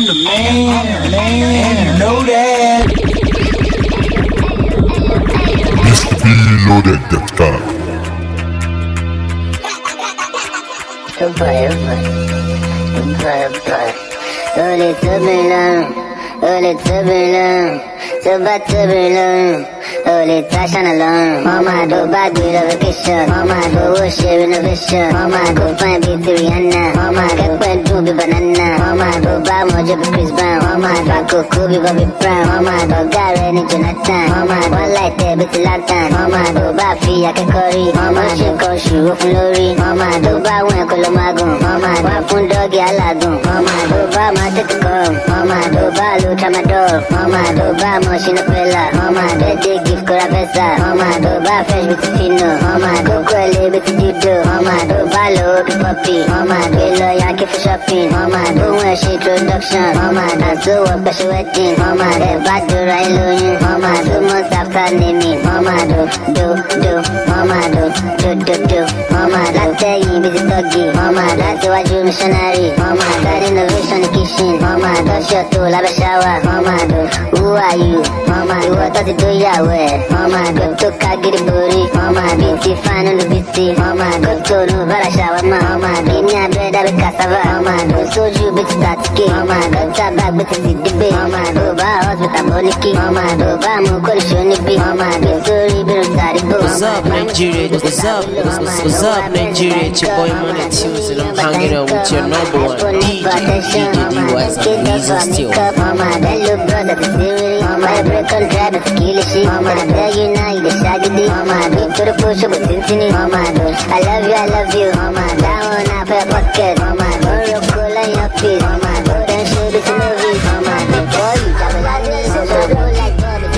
the man, you know that. Mr. Loaded.com. Holy touch and alone. Mama do bad with a vacation. Mama do worship innovation. Mama go find beauty Rihanna. Mama get went to be banana. Mama do bad mojo be Chris Brown. Mama do cool be Bobby Brown. Mama do Gary and Jonathan. Mama one light there be Latan. Mama do bad fee I can curry. Mama she go shoe of lorry. Mama do bad when Kolomagun. Mama one fun doggy alagun. Mama do bad my take a come. Mama do bad look at my door. Mama do bad machine fella. Mama they give Corapesa. Mama do bad fresh with fino. Mama do quelle with judo. Mama do bad low puppy. Mama do loyal keep shopping. Mama do when she introduction. Mama dance to a special wedding. Mama do bad do right low. Mama 2 months after naming. Mama do. Mama do. Mama that's saying busy doggy. Mama that's what you missionary. Mama that innovation in the kitchen. Mama that's your tool have a shower. Mama do. Who are you? Mama do what does it do ya well? Mama go to Kagiri Buri. Mama beauty fine on the beauty. Mama go to Nubara shower. Mama give me a bread with cassava. Mama do soju with statiki. Mama go to bag with the CDB. Mama do ba house with a boniki. Mama do ba mukori shonibi. Mama do sorry be saribo. What's up Nigeria? What's up Nigeria? It's your boy Money Tunes and I'm hanging out with your number one DJ D-Wise and Weezy Still. Mama that look brother the theory. Mama break on drive it's kill shit. Mama tell you now you the shaggy. Mama do to the push up with Cincinnati. Mama do I love you. Mama down off your pocket. Mama do your cool on your feet. Mama do then shit it's movies. Mama do boy you travel like this. So do like Bobby.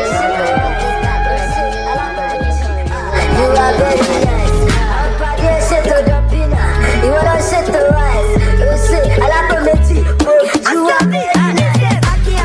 You are very nice. I'm proud of shit to the pina. You want to shit to rise. You see I like to meet you. You are very nice.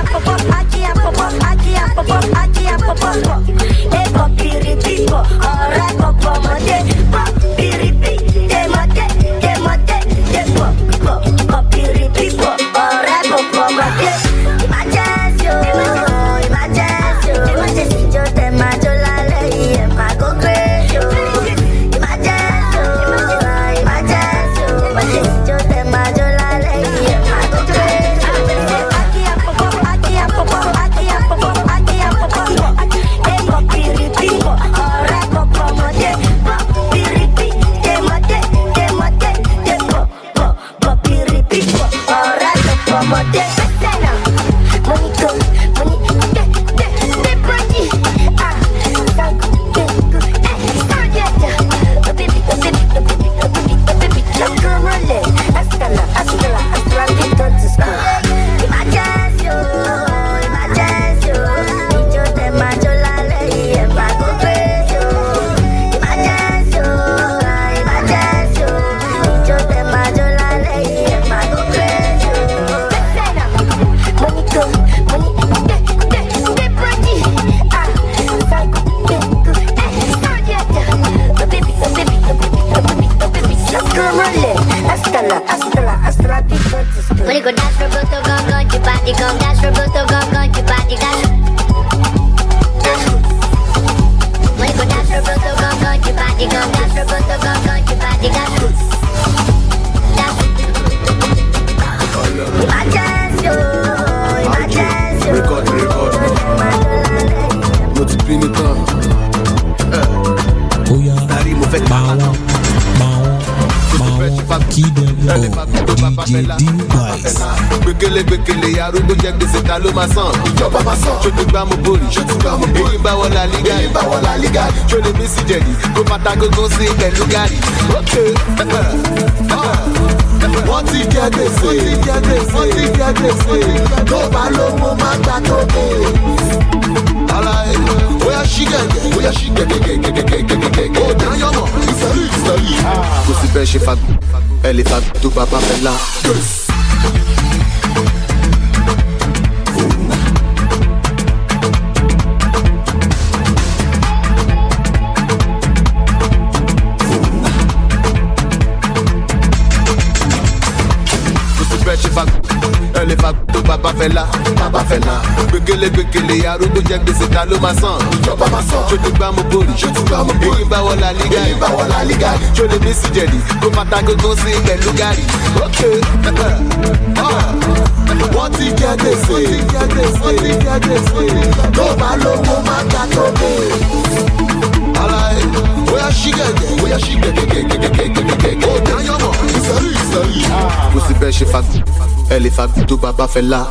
When you go dance for both of them, go to party, come dance for both of them, go to party, dance. When you go dance for both of them, go to party, come dance for both of them, go to party, dance. DJ D-Wise. Gbekele arúgbó jẹ gbèsè ta ló máa san. Ìjọba máa san. Ṣé ti gbá mo borí? Èyí bá wọ La Liga. Ṣé lè mí sí jẹ̀dí? Kó fata gógó sí pẹ̀lú gàrí. Wọ́n ti jẹ gbèsè. Tó bá lówó máa gbà tó dé. Oya ṣí gẹ̀gẹ̀. Ó dá yọ̀mọ̀. Ìsọ̀rí. Kò sí bẹ́ẹ̀ ṣe fagbọ́. Ẹ lè fagbọ́ tó bàbá fẹ́ la. Ẹlẹ́ fa tó bàbá fẹ́lá. Gbẹ̀gẹ́lẹ́ arúgbó jẹ́ gbèsè ta ló máa san. Ìjọba máa san. Ṣé o ti gbá mo borí? Èyí ń bá wọ La Liga. Ṣé o lè mí sí jẹ̀lì? Kó fata gógó sí pẹ̀lú gàrí. Ok. Wọ́n ti jẹ́ gbèsè. Tó bá lówó máa gbà tó dé. Alaye, bóyá ṣí gẹ̀gẹ̀. Ó dáyọ̀ mọ̀, ìsẹ̀rí. Kò sí bẹ́ẹ̀ ṣe fagbó, ẹ lè fagbó tó bàbá fẹ́ la.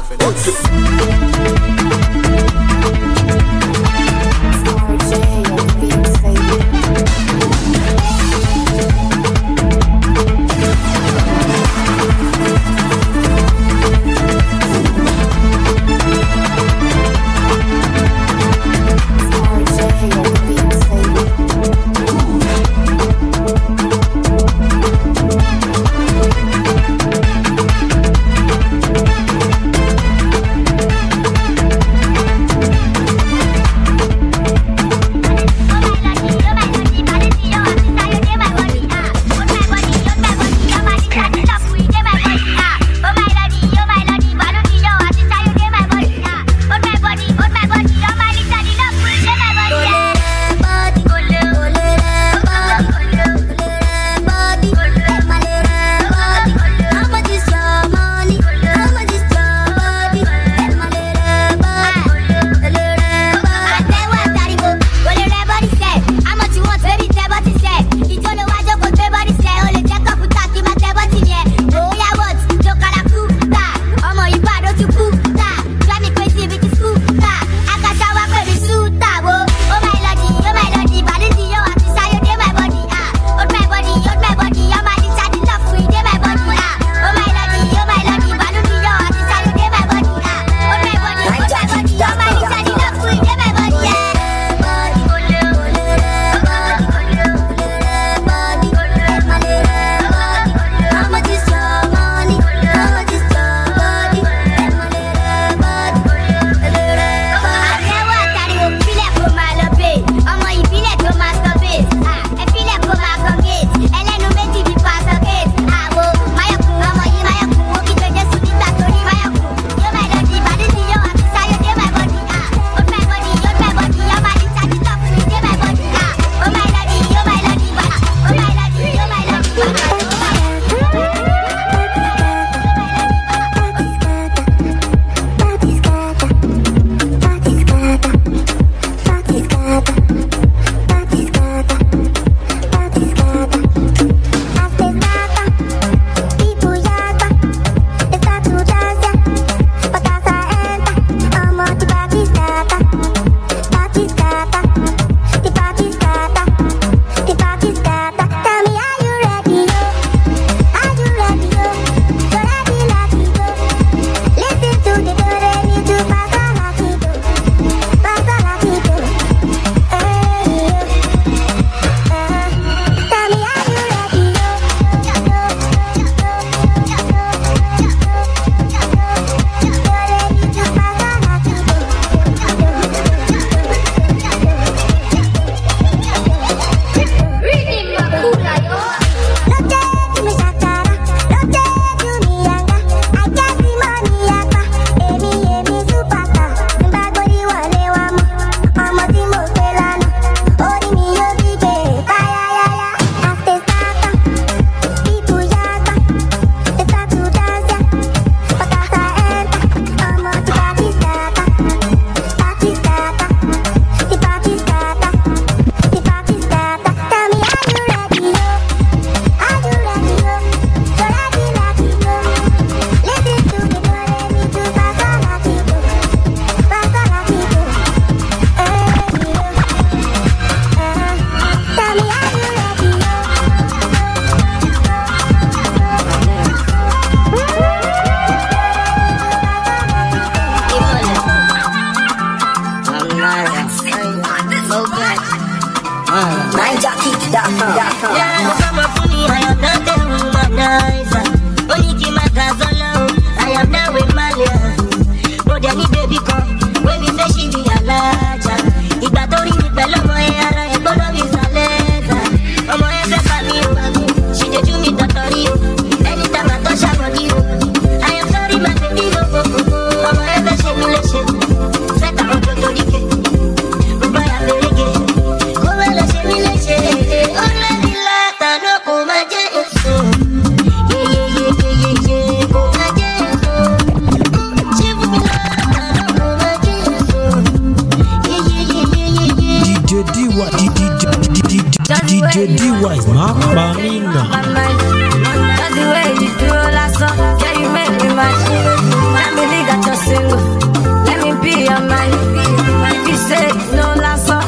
DJ D-Wise, Marina. That's the way you do last song. Yeah, you make me mad. Let me leave that you're single. Let me be your man. If you say no last song,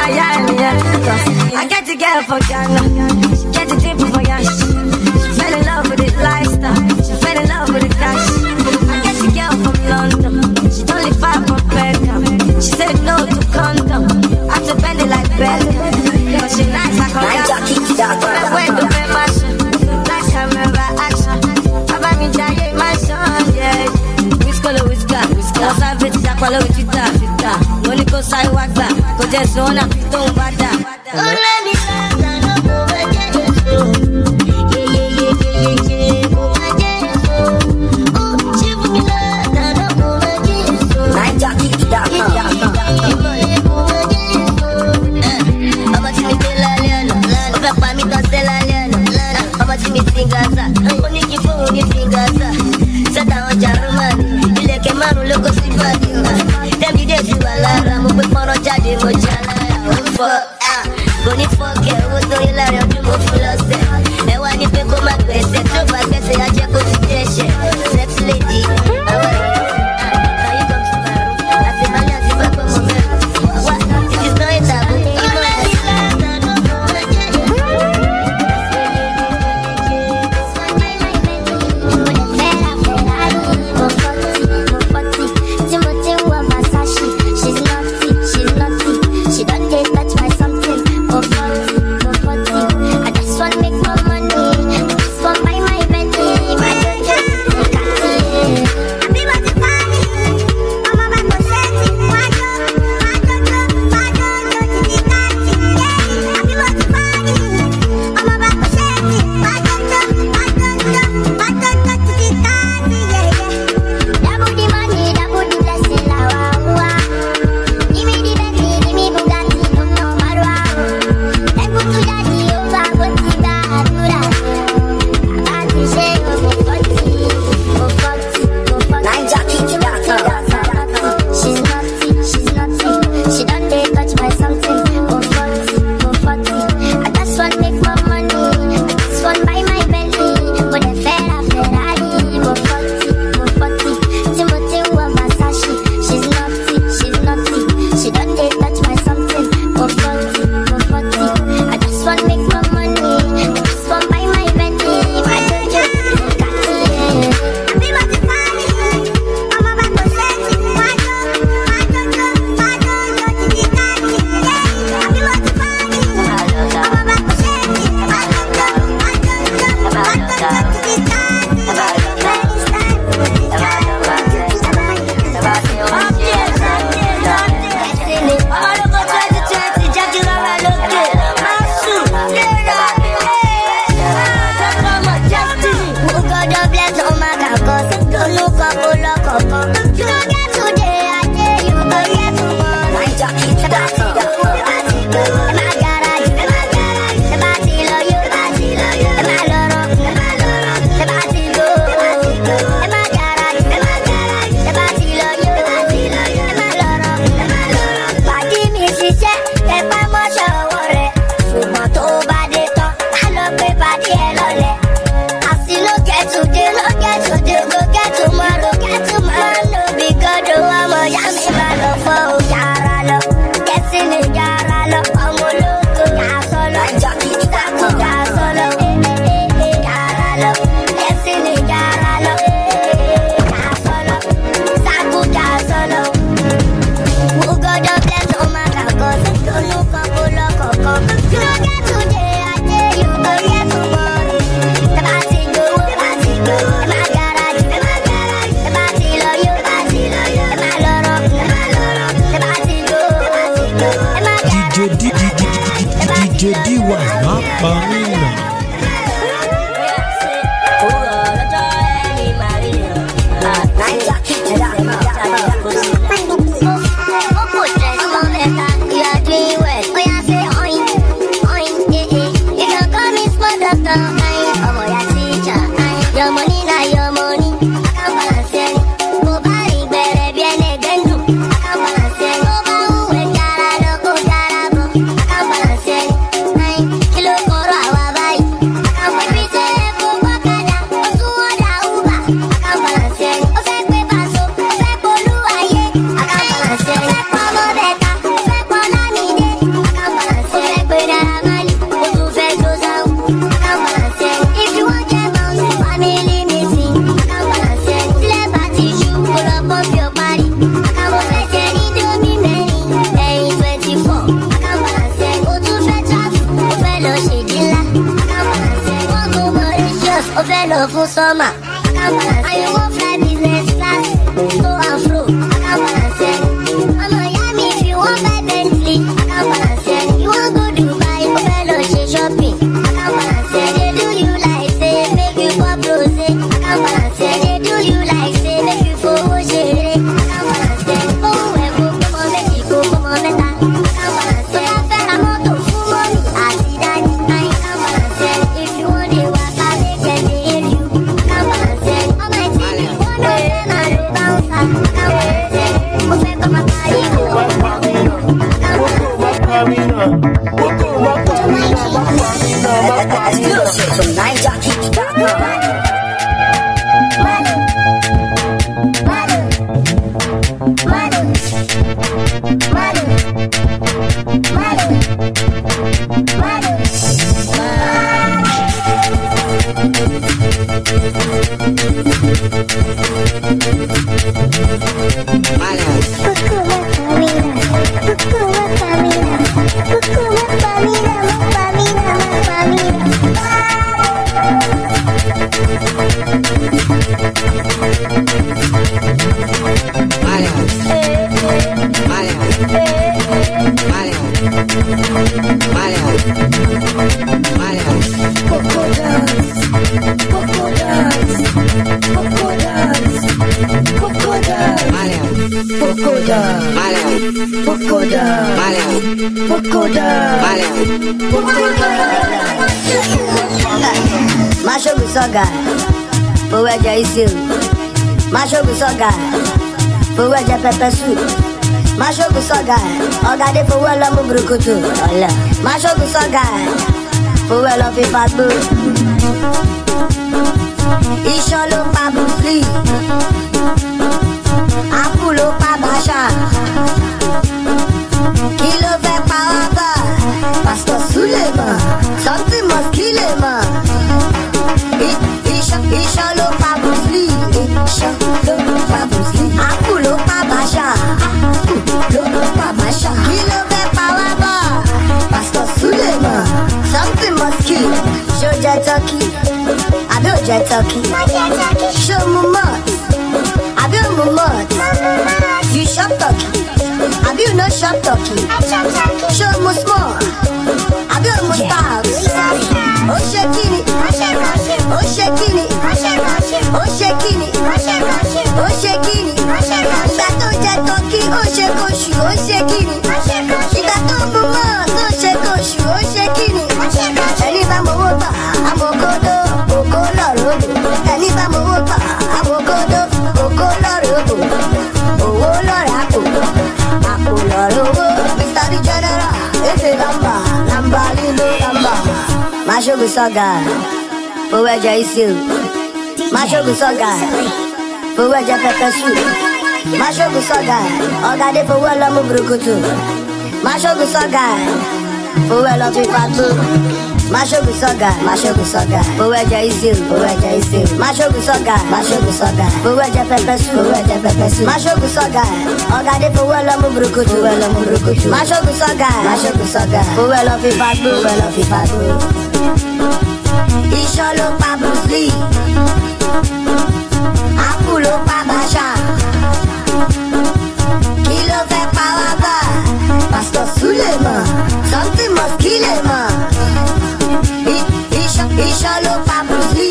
I get the girl for Ghana. She get the tip for Yash. She fell in love with the lifestyle. She fell in love with the cash. I get the girl from London. She don't live far from Beckham. She said no to condom. I have to bend it like Beckham. But she nice like a gas. I went to my fashion. Like camera action. Baba mi jaye mansion, yeah. Which color, which car? What's up with that color with Twitter? Money go side walk back. Go just on up, don't bother. Let me today lọ fún summer. And you wan fly business class to and fro. Ọmọ ìyá mi if you wan buy Bentley. You wan go Dubai, o fẹ́ lọ ṣe shopping. They do you like say make you pop rosé. They do you like say make you fowó ṣeré. Ohun ẹ̀kọ́ kọ́mọ méjì kó kọ́mọ mẹ́ta. Tó bá fẹ́ ra mọ́tò fún mọ́mì àti dájú. If you wan dey waka make dem dey hail you. Ọmọ ìtí mi wọ́n náà fẹ́ máa lo bouncer. Mo fẹ́ kọ́ máa parí ìlú. Exclusive from NigerKick.com. Mashogu Soga, Poweja Isil. Mashogu Soga, Poweja Pepper Soup. Mashogu Soga, Ogade Powella Mubrukutu. Mashogu Soga, Powella Pipabu. Isholo Pabusli, Apulo Pabasha. Kilo fait Pawaba, Pastor Suleiman. Something must kill him. Isholo Pabusli, Isholo Pabusli. Apulo Pabasha, Apulo Pabasha. Kilo fait Pawaba, Pastor Suleiman. Something must kill. Show Jetoki, Ado Jetoki. Show Mumot, Ado Mumot. You shop turkey. Have you no shop turkey? Show me small. Have you no stars? Oh shekini, oh shekini, oh shekini, oh shekini. Ìgbà tó jẹ turkey, ó ṣe kóṣù, ó ṣekini. Ìgbà tó mú mọ́, tó ṣe kóṣù, ó ṣekini. Ẹni bá mowó gbà, àmọ̀kódó, òkó lọ́rọ̀ òdò. Ẹni bá mowó gbà, àmọ̀kódó, òkó lọ́rọ̀ òdò. Owó lọ́rọ̀ àpò, àpò lọ́rọ̀ owó. Mr. The General, efe lamba lílo lamba. Mashogu Soga, Poweja Isil. Mashogu Soga, Poweja Pepper Soup. Mashogu Soga, Ogade Powella Mubrukutu. Mashogu Soga, Powella Pipabu. Mashogu Soga, Poweja Isil. Mashogu Soga, Poweja Pepper Soup. Mashogu Soga, Ogade Powella Mubrukutu. Mashogu Soga, Powella Pipabu. Isholo Pabusli, Apulo Pabasha. Kilo fait Pawaba, Pastor Suleiman. Something must kill him. Isholo Pabusli,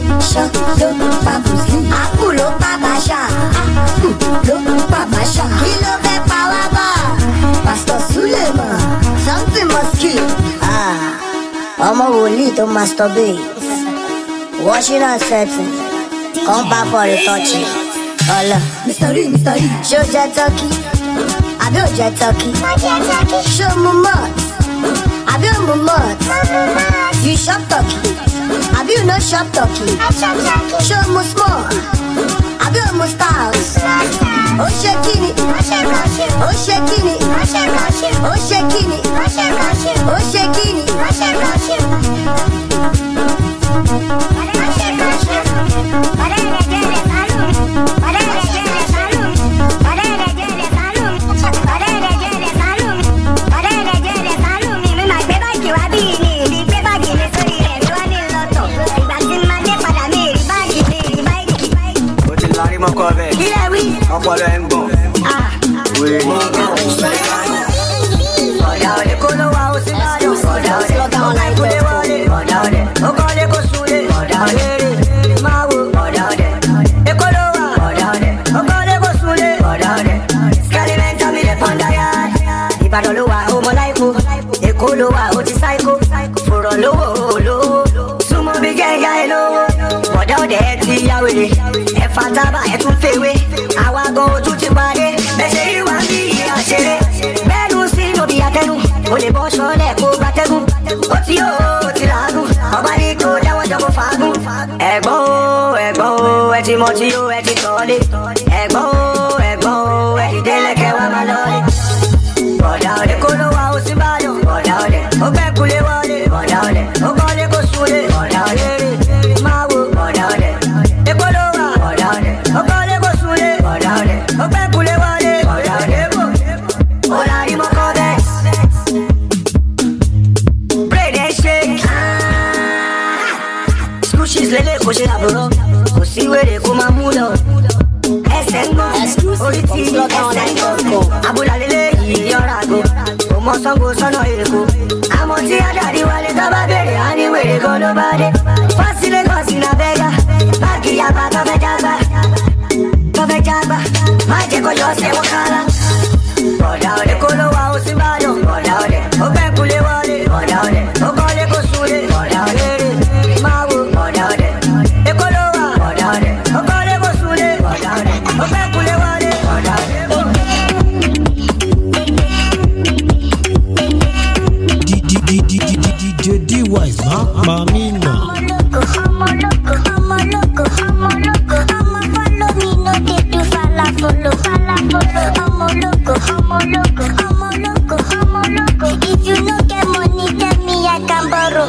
Apulo Pabasha, Kilo fait Pawaba, Pastor Suleiman. Something must kill. Ọmọ wòlíì tó masturbate, washing and setting, come back for the touching. Ọlọ, Mr. Lee, ṣó jẹ turkey, àbí ò jẹ turkey? Ṣó mu malt, àbí ò mu malt? You shop turkey, àbí ò no shop turkey? Ṣó mu small, àbí ò mu stars? Ó ṣe kíni, ó ṣe kíni, ó ṣe kíni, ó ṣe kíni. Ìgbà tí máa dé padà mí ìyàwèrè ẹ̀fà tábà ẹ̀tún fèwé àwa gan ojú ti parí bẹ́sẹ̀ rí wá bí àṣẹrẹ́ bẹ́ẹ̀nu sí lóbi àtẹnu o lè bọ́ sọ́lẹ̀ kó gbàtẹ́gùn ó ti yóò ti làágùn ọba ní kó dáwọ́ jọ kó fàágùn. ẹ̀gbọ́n o ẹ̀gbọ́n o ẹ ti mọ tí yóò ẹ ti tọ́lé ẹ̀gbọ́n o ẹ̀gbọ́n o ẹ ti délẹ̀ kẹwàá máa lọ́lé. bọ̀dà ọ̀dẹ kó ló wá ó sí báyọ̀ bọ̀dà ọ̀dẹ ó fẹ́ kulé wọlé bọ̀dà ọ̀dẹ ó kọ́lé kó súnlé bọ̀dà ọ̀dẹ rè máa wo bọ̀dà ọ̀dẹ èkó ló wà bọ̀dà ọ̀dẹ ó kọ́lé kó súnlé bọ̀dà ọ̀dẹ ó fẹ́ kulé wọlé bọ̀dà ọ̀dẹ bò ó la rí mọ́kọ́ bẹ́ẹ̀. brain ẹ̀ ṣe squishes lélẹ̀ kó ṣe àbúrò kò sí wèrè kó máa mú lọ ẹsẹ̀ ń gbọ́ orí ti ẹsẹ̀ ń gbọ́ abúlé lélẹ̀ yìí yọra go kò mọ sango sọ́nà èkó àmọ́ tí adarí wálé tó bá bèrè á ní wèrè gan ló bá dé fásilẹ̀ kan sí nàbẹ́gà báàgì yàgbá tó fẹ́ jágbá má jẹ́ kó yọ ọ̀sẹ̀ wọ́n kára. bọ̀dà ọ̀dẹ kó ló wá ó sí báyọ̀ bọ̀dà ọ̀dẹ ó fẹ́ kulé wọlé bọ̀dà ọ̀dẹ ó kọ́lé kó súnlé bọ̀dà ọ̀dẹ rè máa wo bọ̀dà ọ̀dẹ èkó ló wà bọ̀dà ọ̀dẹ ó kọ́lé kó súnlé bọ̀dà ọ̀dẹ ó fẹ́ kulé wọlé bọ̀dà ọ̀dẹ bò. DJ D-Wise, Mamina. I'm a loco, no get to follow. If you no get money, tell me I can borrow.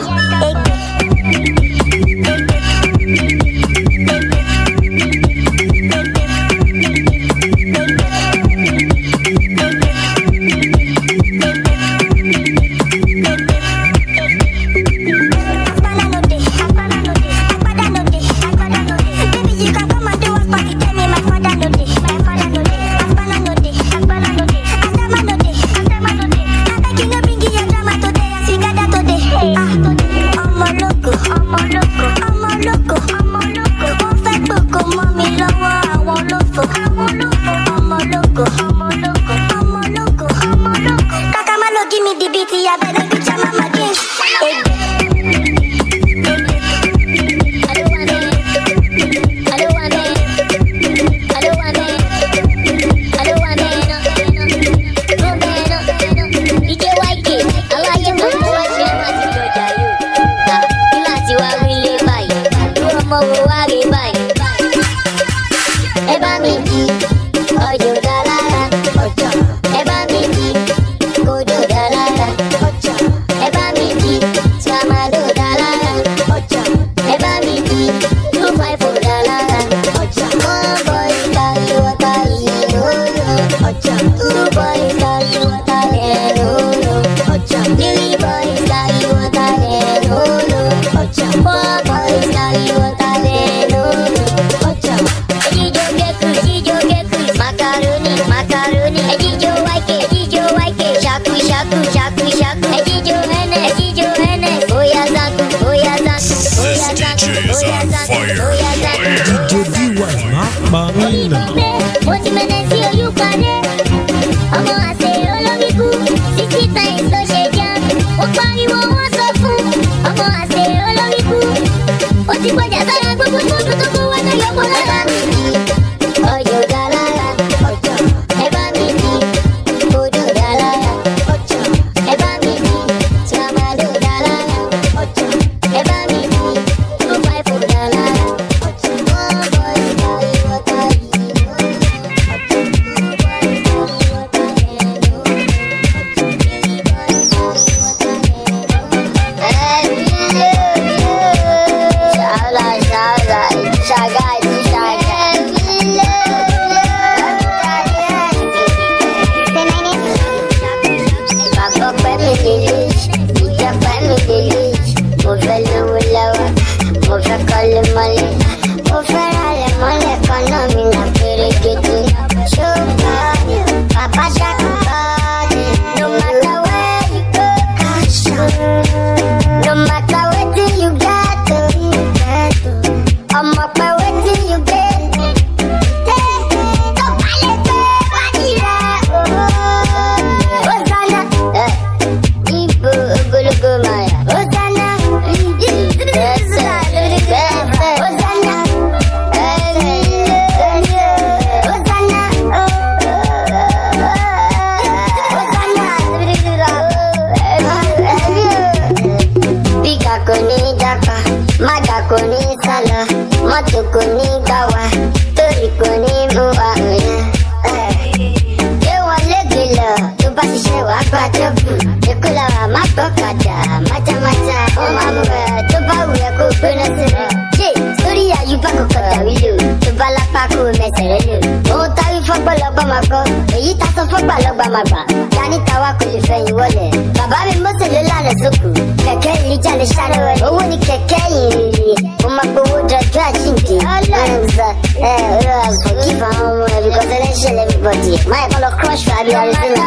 kò ní gbà wá torí kò ní mú wa òyìn. Ṣé wọn lébi lọ tó bá ṣiṣẹ́ wàá gbà tọ́kù? Èkó làwà má gbọ́kadà májámájá. Wọ́n máa mú ẹ tó bá wù ẹ́ kó gbóná sí rẹ̀. Ṣé sórí àyùbá kọ̀kọ̀ dàwí lò tó bá lápá kó mẹsẹ̀ rẹ̀ lò? Òun táwí fọ́gbọ́ lọ́gbọ́n máa gbọ́, èyí tá sọ fọ́gbà lọ́gbà máa gbà. Dání táwa kò lè fẹ̀yìn wọlé. Bàbá mi mọ́sẹ̀ ló lànà sókù. Kẹ̀kẹ́ ìlíjà lè ṣáré wọlé. Owó ni kẹ̀kẹ́ ìrìnrì. Mo máa gbowó dọ̀jú àjíǹde. Ọ̀rọ̀ àsùnkì fáwọn ọmọ ẹ̀ because ẹlẹ́ṣẹ̀ everybody. Máyà kan lọ crush Fabi Arizona.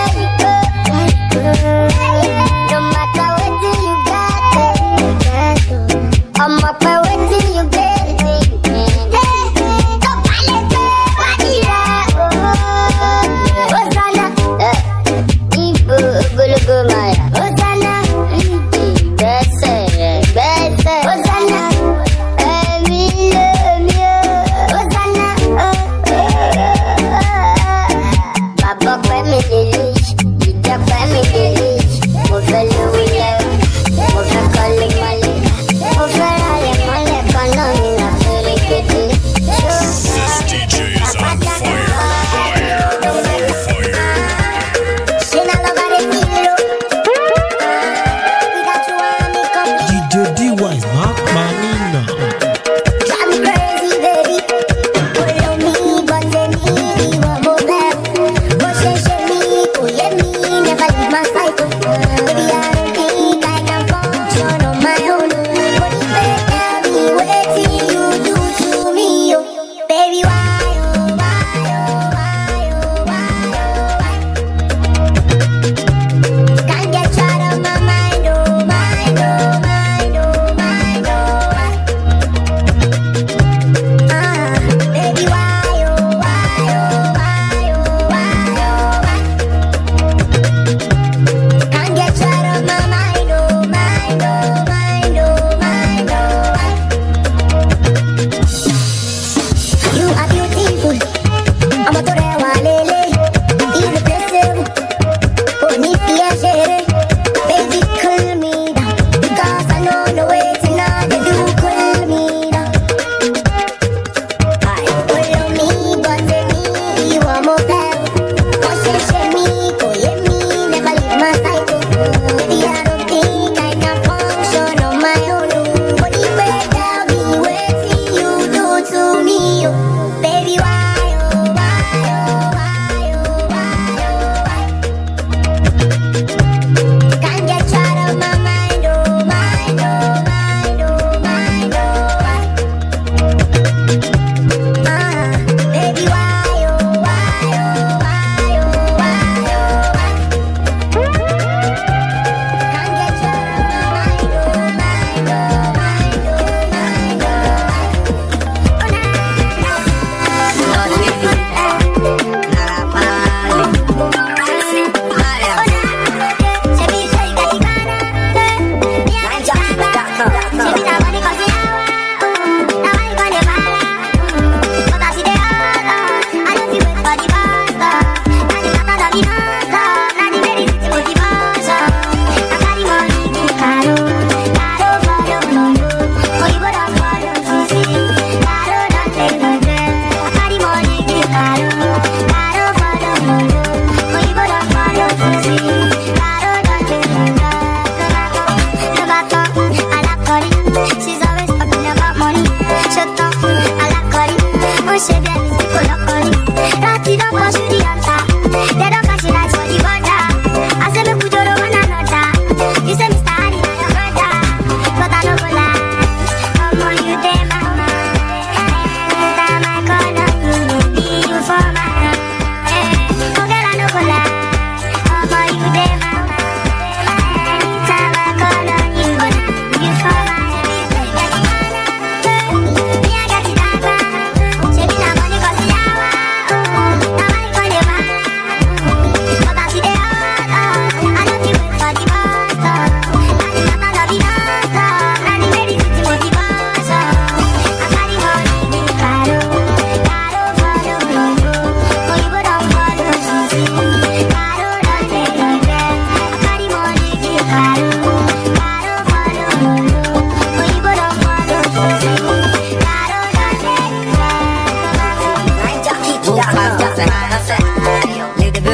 No matter wetin you got, ọmọ pẹ́ wetin you get. Tó bá lè gbé wádìí rẹ̀. Hosanna, ibo ogologo maya. Hosanna, gbẹ́sẹ̀ rẹ̀ gbẹ́sẹ̀. Hosanna, ẹ̀mí lómi o. Hosanna, bàbá pẹ́ mi lè lè, ìjọ pẹ́ mi lè lè.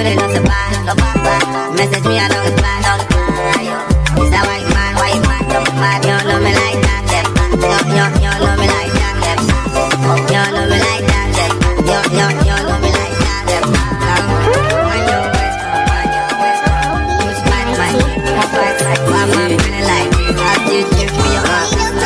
really love to buy. Message me, I don't reply. Is that white man? You don't know me like that, yeah. You don't know me like that, yeah. You don't know me like that, yeah. You don't know me like that, yeah. Mind your waist, use my I'm feeling like this. I'll do you for your heart.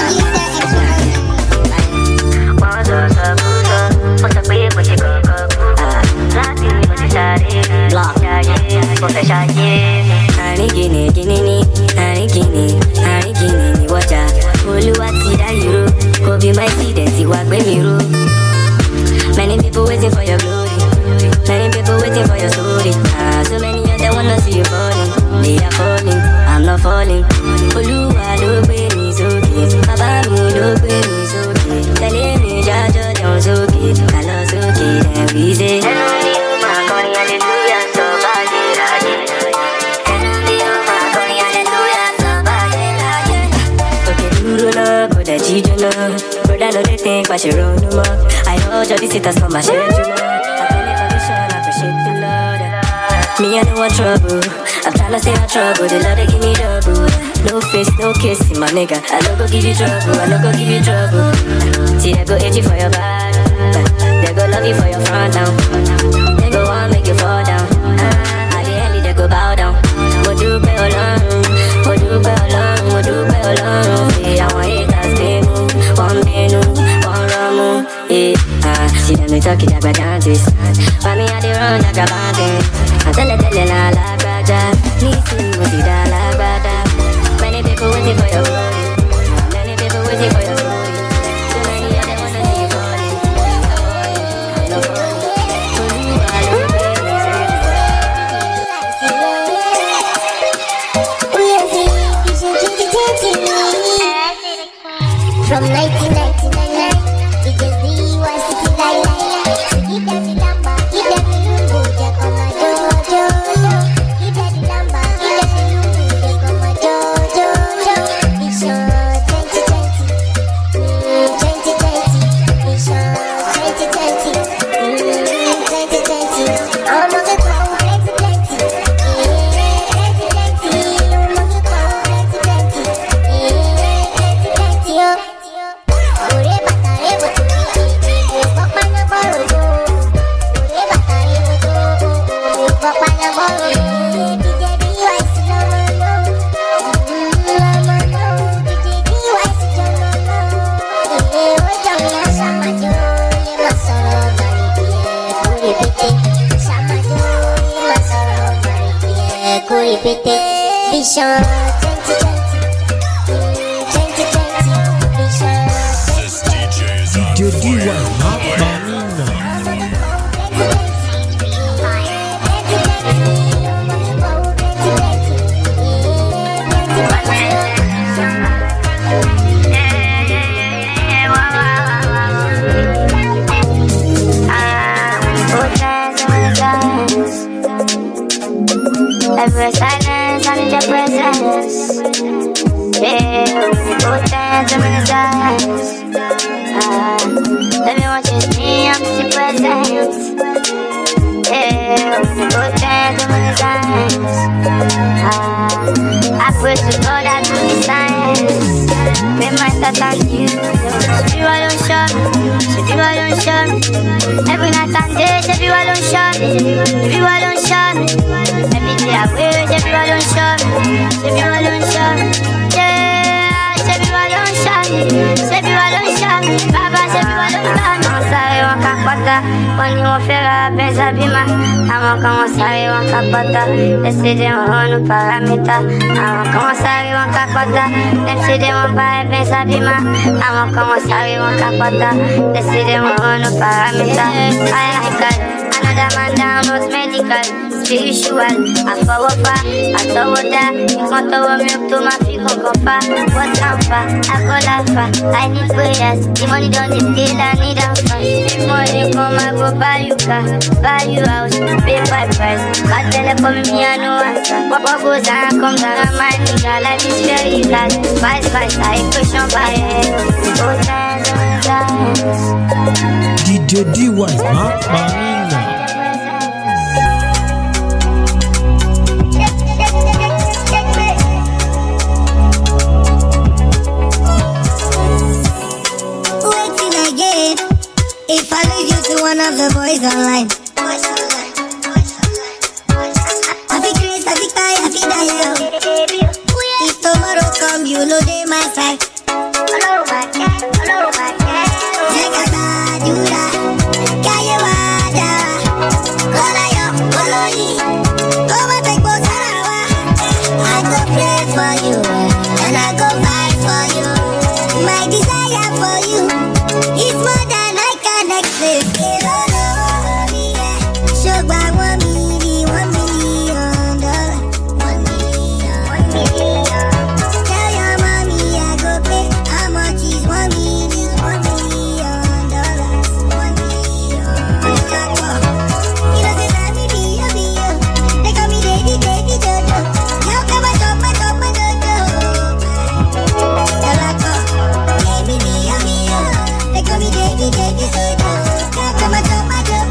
Many people waiting for your glory. Many people waiting for your story. So many of them wanna see you falling. They are falling, I'm not falling. Oluwa ló gbé mi sókè, bàbá mi ló gbé mi sókè. Tẹ̀lé mi jájọ́ jẹun sókè, ká lọ sókè then we say. Ẹnu mi ò máa kọrin hallelujah sọ báyé láyé. Ẹnu mi ò máa kọrin hallelujah sọ báyé láyé. Òkè dúró náà kò dẹ̀ jíjó náà. Brother no dey think pa ṣe ronú mọ́. I heard your visitors come and share you know. I feel like condition, I appreciate the Lord. Me I don't want trouble. I'm tryna stay out trouble. The Lord they give me double. No face, no kissing, my nigga. I no go give you trouble. I no go give you trouble. See they go hate you for your back. They go love you for your front now. They go want make you fall down. At the end they go bow down. Mo dúpẹ́ Ọlọ́run, mo dúpẹ́ Ọlọ́run, mo dúpẹ́ Ọlọ́run. Àwọn haters bínú, wọ́n bínú, wọ́n rọ́mú. See them they talk it like gigantes. For me I dey run like a bandit. I tell na lágbájá. Nísìnyí mo ti dá lágbádá. Many people waiting for your glory. Many people waiting for your glory. So many of them wanna see you falling. No falling. Olúwa ló gbé mi sókè. From 1999, it just the was city like. Give them the number, give them the lungu, they come a jojo. Give them the number, give them the lungu, they come a jojo. Vision 2020, 2020. Vision 2020, 2020. I'm on the call, plenty. Plenty. I'm on the call, plenty. Vision 2020, Vision. This DJ is on DJ D fire. was not Mamina. Every silence, I need your presence. Yeah, put hands on my eyes. Let me watch you see, I'm still present. Yeah, put hands on my eyes. I pray to God I do the signs. Make my thoughts on you. She be all on shot, she be all on shot. Every night and day, she be all on shot, she be all on shot. Every day I wait, she be all on shot, she be all on shot. Yeah, she be all on shot, she be all on shot. Baba, she be all on shot. Sorry, one capota, when you want fera, benza bima. I'm on sorry, one capota. Let's see them on no parameter. I'm on sorry, one capota. Let's see them on by benza bima. I'm on sorry, one capota. Let's see them on no parameter. I like that. Another man down was medical, spiritual. I follow far, I told that. You can't throw milk to my feet, go far. What's up, I go laugh. I need prayers, the money don't steal, I need a fast. If money come, I go buy you car, buy you house, pay by price. Can't tell it for me, I know answer. What goes on, comes on my nigga, life is very bad. Vice, I question by head. Both times on the DJ D was not Mamina. If I leave you to one of the boys online, I be crazy, I be tired, I be dying. If tomorrow come, you know they my side. I go pray for you, and I go fight for you. My desire for you is more than I can explain. Show by $1 million, $1 million, $1 million. Tell your mommy I go pay. How much is $1 million, $1 million, $1 million? You know say that me be a bill. They call me Daddy, Daddy, Jojo. Now come and top my Jojo. Baby, be a bill. They call me Daddy, Daddy, Jojo. Now come and top my Jojo.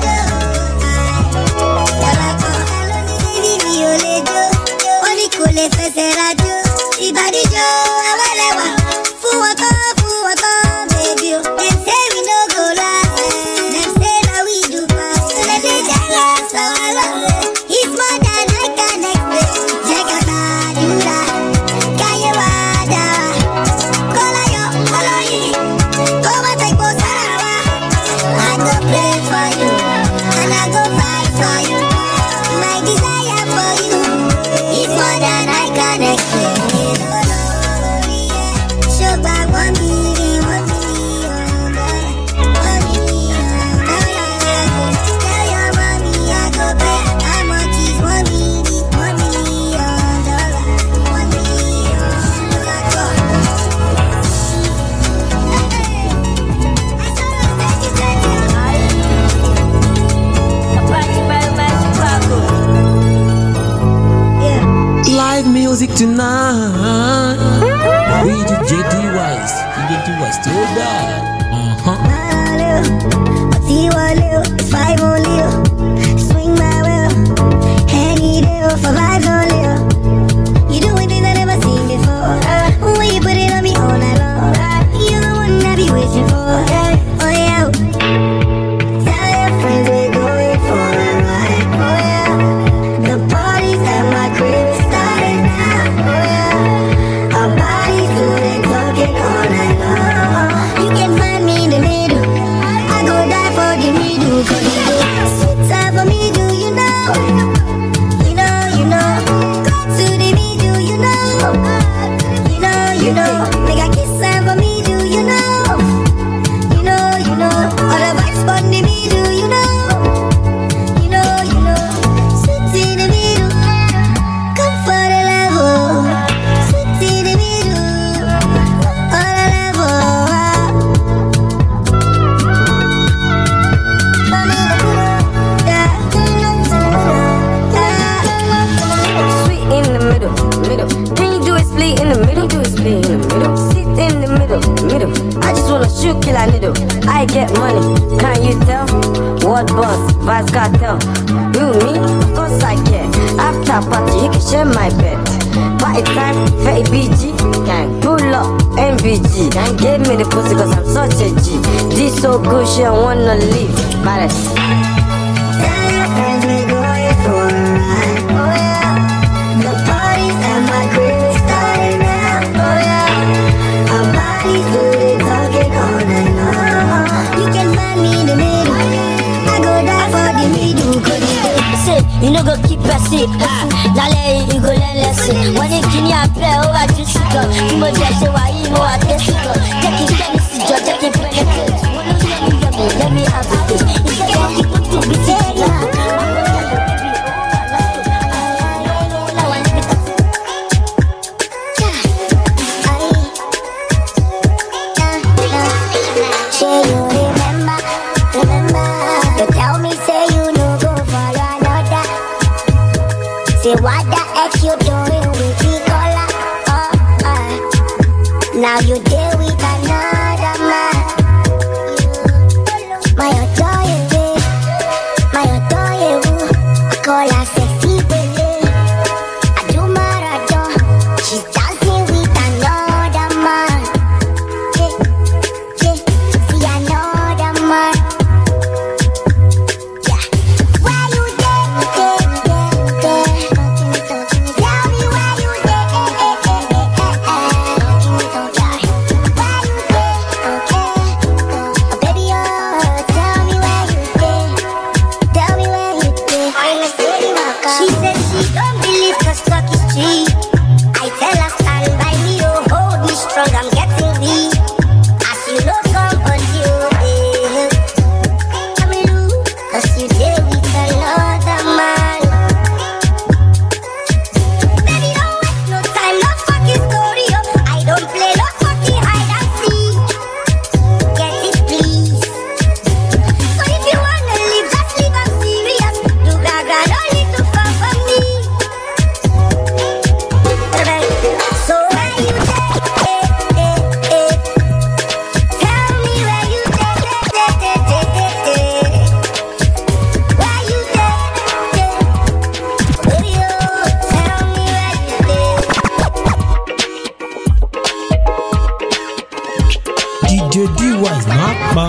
Kule fesera jo, ibadi jo, awalewa. Fuwaka, baby. Them say we no go last. Them say that we do pass. So they jealous, so I love it. It's more than I can explain. Jekata, Dura, Kayewada. Kola yo, Koma take Bosarawa. I go pray for you, and I go fight for you. My desire for you is more than I can explain. Show back $1 million, $1 million, $1 million. Tell your mommy I go pay. How much is $1 million, $1 million, $1 million? Live music tonight. With JD Wise. JD Wise still there. Five only. Swing my will. Any day for vibes only. You doing things I never seen before. When you put it on me all night long, you're the one I be wishing for. Oh yeah. Tell your friends we're going for a ride. Oh yeah. The parties at my crib is starting now. Oh yeah. Our bodies doing talking all night long. You can find me in the middle. I go die for the middle. Cause you do sweet time for me, do you know? You know. Go to the middle, you know. You know. Make a kiss time for me, do you know? You know. All the vibes for the middle, you know. You know. Sit in the middle. Come for the level. Sit in the middle. All the level. Sweet in the middle. Can you do it split in the middle? Sit in the middle. I just wanna shoot kill a needle. I get money, can you tell? What boss, Vice Cartel. You, me, of course I care. After party, you can share my bed. Party time, very BG. Gang, pull up, MBG. Gang, give me the pussy cause I'm such a G. This so good, she don't wanna leave. Balance. Tell your friends we're going for a ride. Oh yeah. The parties at my crib is starting now. Oh yeah. Our bodies doing talking all night long. You can find me in the middle. I go die for the middle. Cause Say, you know go keep a seat. Nale, you go learn lesson. When you can you play over to sick. You must just say why you know what this is. Take it, let me see, take it, penetrate. Let me have it. It's a long to be taken. say you remember. You tell me say you no go for another. Say what the heck you doing with the color? Now you deal with another man.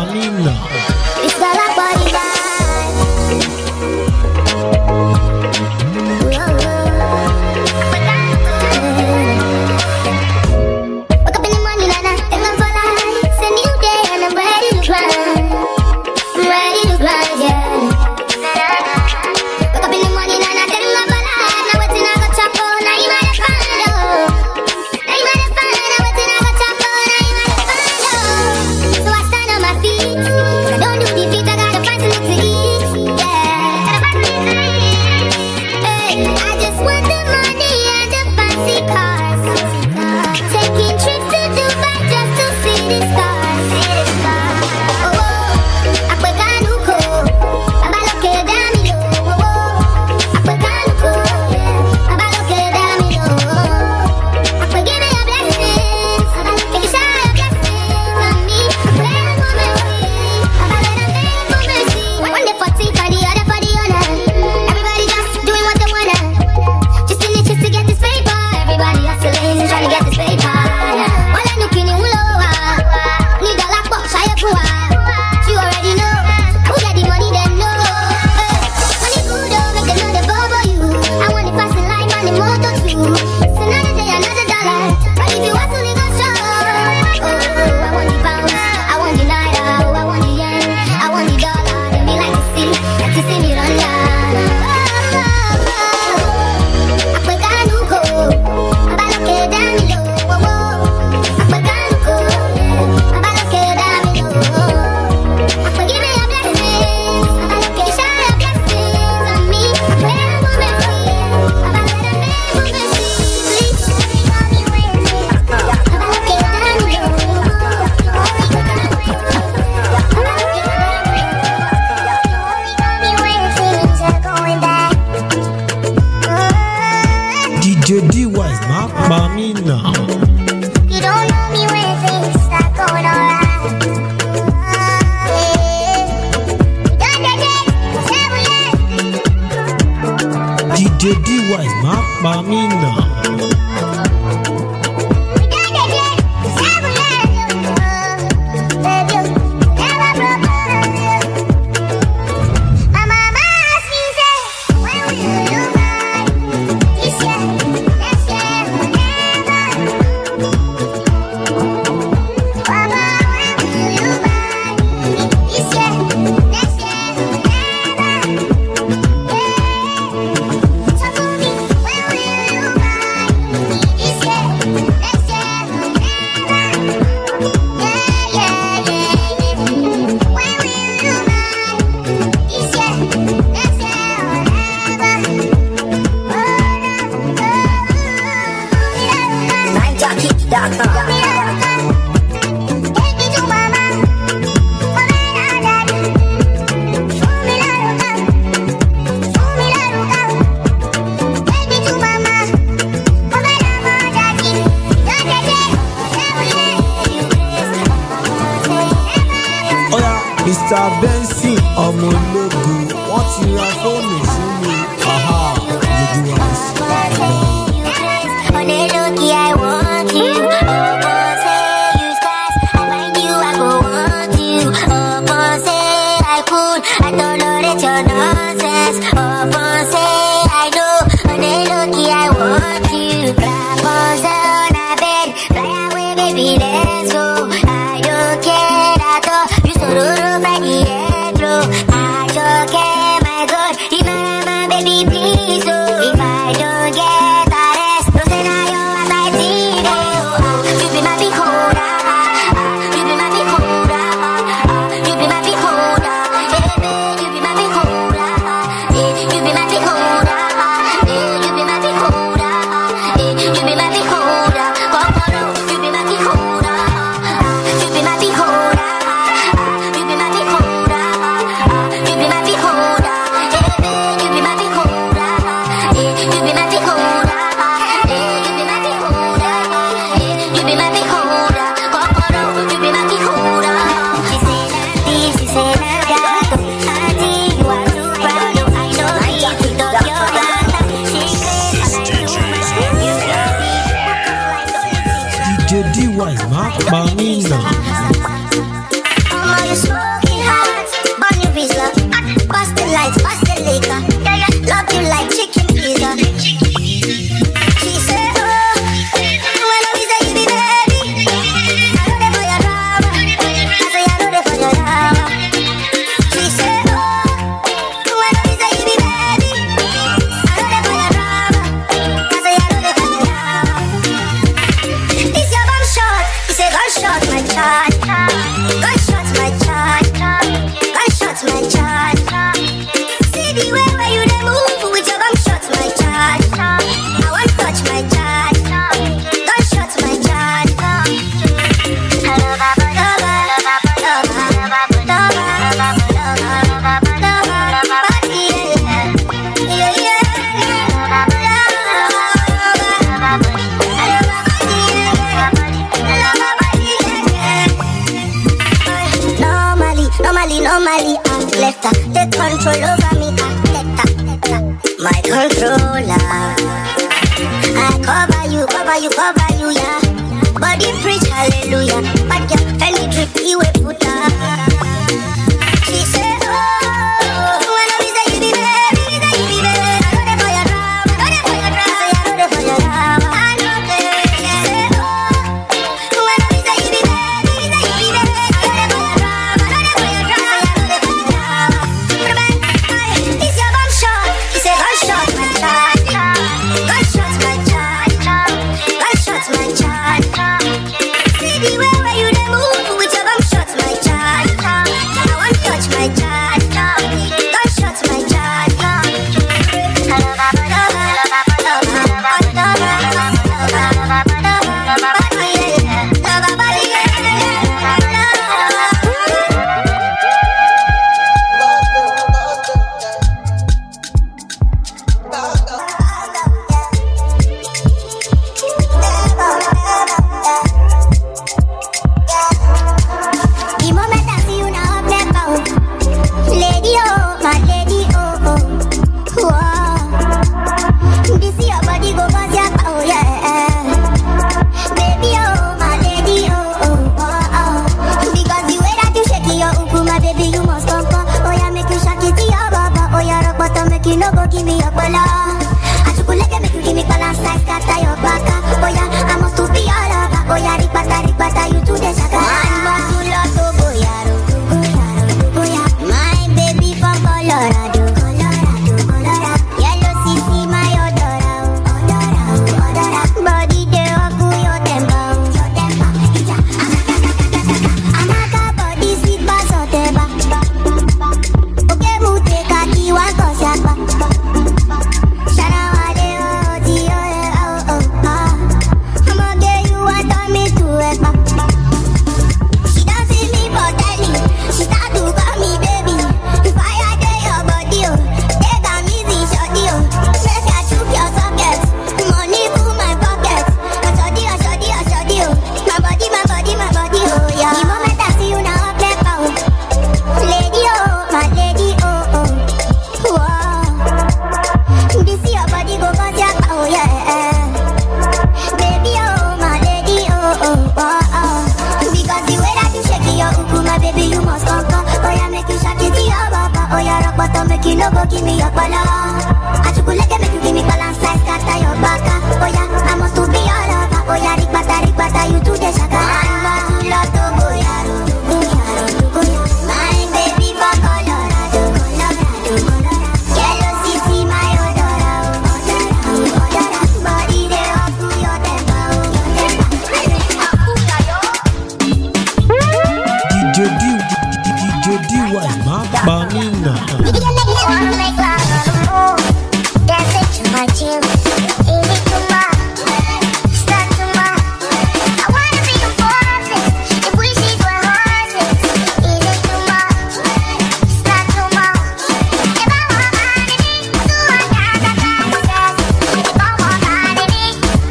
Pamina. It's all about the life. Wake up in the morning and I thank God for life. It's a new day and I'm ready to grind. I'm ready to grind, yeah. Wake up in the morning and I thank God for life. Now waiting I go chop on, now you might find out. Now you might find out, waiting I go chop on, now you might find out. So I stand on my feet. I don't do defeat, I gotta find something to eat, yeah. Gotta find something to eat. Hey, I just want the money and the fancy cars. Taking trips to Dubai just to see the stars. Oh, oh, Akwe Kanuko, Abaloke Damilo. Oh, oh, Akwe Kanuko, Abaloke Damilo. Akwe, give me your blessings. Take a shower of blessings on me. Akwe, I'm for mercy. Abaloke, I'm for mercy. One day for tea, for the other for the honor. Everybody just doing what they wanna. Just in it just to get this paper. Everybody hustling, trying to get this paper. All I know can you need a lock box, I have you already know. Who get the money, then know. Money good, oh, make them know they bobo you. I want it fast in life, and the motor too. It's another day, another dollar. But if you want to go show, oh, I want the pounds, I want the naira, oh, I want the yen, I want the dollar. They me like to see me run down. Akwe Kanuko, Abaloke Damilo. Oh, oh, Akwe Kanuko, Abaloke Damilo. Akwe, give me your blessings. Abaloke, shower your blessings on me. Akwe, I'm for mercy. Abaloke, I'm for mercy. Please, call me Wednesday. Abaloke Damilo. DJ D-Wise, ma Pamina. You don't know me when things start going alright. DJ D-Wise, ma Pamina. Mr. Benson ọmọ ológun wọ́n ti ra fóònù fún mi. On a low-key, I want you. Oh, say you stars. I find you, I go want you. Oh, say I could. I tolerate your nonsense. Oh, say I know. On a low-key, I want you. Grab on a bed, fly away, baby, let's go. I don't care at all. You so rude, by the intro. I don't care, my God. If I'm a baby, please, oh. If I don't get arrested, no say now you are my teen, oh. You be my big holder. You be my big holder. You be my big holder. Hey, baby, you see normally I left her. Take control over me, my controller. I cover you, yeah. Body preach hallelujah. But your Fendi drip, you will put her. She said, oh, when I say you be baby, I know that for your drama, I know that for your drama. I know that, she said, oh, when I say you be baby, I know that for your drama, I know that for your drama. It's your gun shot, it's a gun shot, my child. Gun shot, my child. Gun shot, my child. See the way where you dey move with your gun shot, my child. I want touch my child. Gun shot, my child. The moment I see you now, I'm left out. Lady, oh, my lady, oh, oh. Whoa. This is your body go cause your power, yeah. Baby, oh, my lady, oh, oh, oh, oh. Because the way that you shake your uku, my baby, you must come, come. Oh, yeah, make you shake it to your baba. Oh, yeah, rock bottom, make you no go give me your bala. I should like make you give me balance, size, scatter your baka. Oh, yeah, I must to be all over. Oh, yeah, ripata, you to the shaka. I must to love to go, yaro. My baby from Colorado. Yellow CC, my odora. Body dey oku your temper. Amaka body sweet bass oteba. Okay, mute kaki wa kosapa. Shana wale oh ti oh oh oh. I'ma get you what on me to epa. She don't see me for telly. She start to call me baby. If I had your body, oh, take a easy shorty, oh. Make I choke your socket. Money full my pocket. Shorty, oh. My body, oh, yeah. The moment I see you now, I play out. Lady, oh, my lady, oh, oh. Whoa. This is your body go cause your power, yeah. Baby, oh, my lady, oh, oh, oh, oh. Because the way that you shake your uku, my baby, you must come, come. Oh, yeah, make you shake it to your baba. Oh, yeah, rock bottom, make you no go give me your bala. I should make you give me balance, size, scatter your baka. Oh, yeah, I must to be all over. Oh, yeah, ripata, you to the shaka. I must to love to go, yaro. My baby from Colorado. Yellow CC, my odora. Body dey oku your temper. DJ D was my banana. Wanna make love on the moon. Dance it to my tune. Eat it to my. Start to my. I wanna be the forces. If we see we're horses. Eat it to my. Start to my. If I want money, do I got that. If I want money,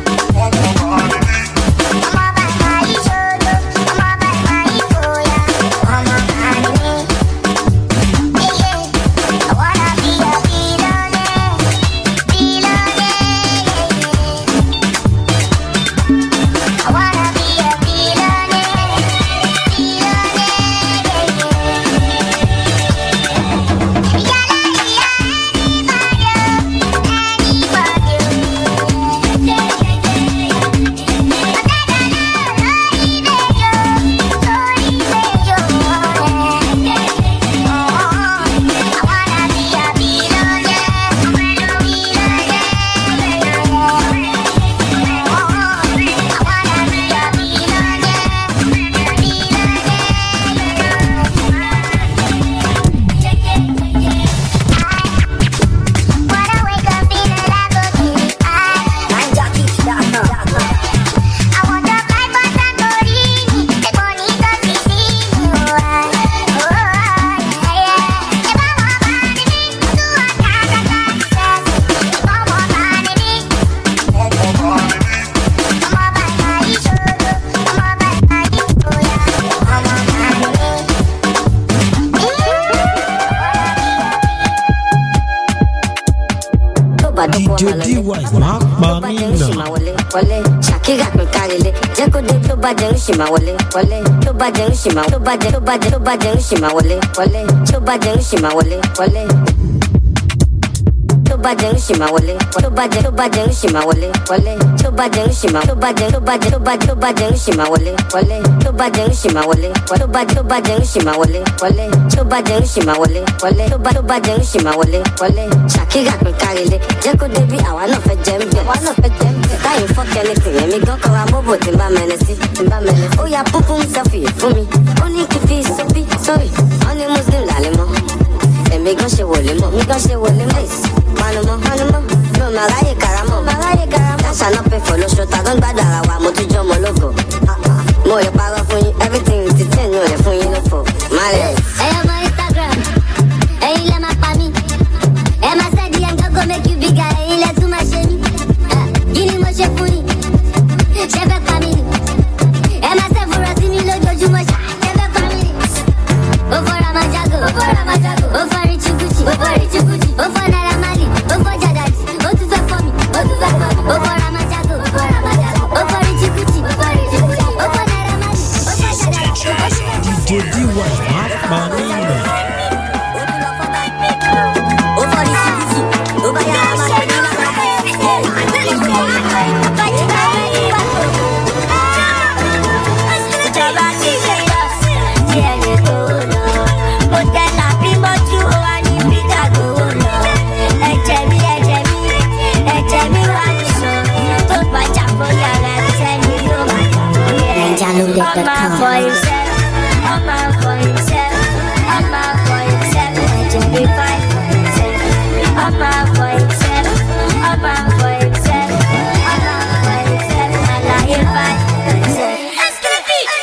I'm all by my shoulder. I'm all by my foya. I'm all by me. Yeah, I wanna be a billionaire. DJ D-Wise máa pa mí nà. Wọlé Shakira pín kárílé jẹ́ kó dé tó bá jẹun ṣì máa wọlé tó bá jẹun ṣì máa tó bá jẹun ṣì máa wọlé tó bá jẹun ṣì máa wọlé tó bá jẹun ṣì máa wọlé tó bá jẹun ṣì máa wọlé tó bá jẹun ṣì máa tó bá jẹun ṣì máa wọlé tó bá jẹun ṣì máa wọlé tó bá jẹun ṣì máa wọlé tó bá jẹun ṣì máa wọlé tó bá jẹun ṣì máa wọlé Shakira pín kárílé jẹ́ kó dé bí àwa náà fẹ́ jẹ́ ń bẹ̀ táyì fọ́kẹ́ ní tìyẹn mi gan kọ́ra mọ́bò tí ń bá mẹ́lẹ̀ sí ó yà púpún sẹ́fì fún mi ó ní kí fi sọ́bí sọ́rí ó ní muslim làlẹ́ mọ́ èmi gan ṣe wòlé mọ́ Manumọ, no magaye karamo. Dasha no pay for no show, ta don gbada ara wa, mo tún jọ mo logo. Mo lè parọ́ fún yín, everything ti ten mi ò lè fún yín lófo. Male. Ẹyọ mọ Instagram, ẹ̀yin lẹ máa pa mí. Ẹ máa ṣe DM go make you bigger, ẹ̀yin lẹ tún máa ṣe mí. Kí ni mo ṣe fún yín? Ṣé fẹ́ pa mí ni? Ẹ máa ṣe fura sí mi lójoojúmọ́, ṣé fẹ́ pa mí ni? Ó fọ́ra máa jágò, ó fọ́ Richie Gucci, ó fọ́ Naira Marley, ó fọ́ Jadadi, ó tún fẹ́ fọ́ mi, ó fọ́ Ramajago, ó fọ́ Richie Gucci, ó fọ́ Naira Marley, ó fọ́ Jadadi. DJ D-Wise máa pa mí nà. Ó fọ́ Richie Gucci, ó bá yára máa ṣe ní for himself, a man for himself, a man for himself, be fine. A man for himself, a man for himself, a man for himself, and I hear fine. Let's get a beat,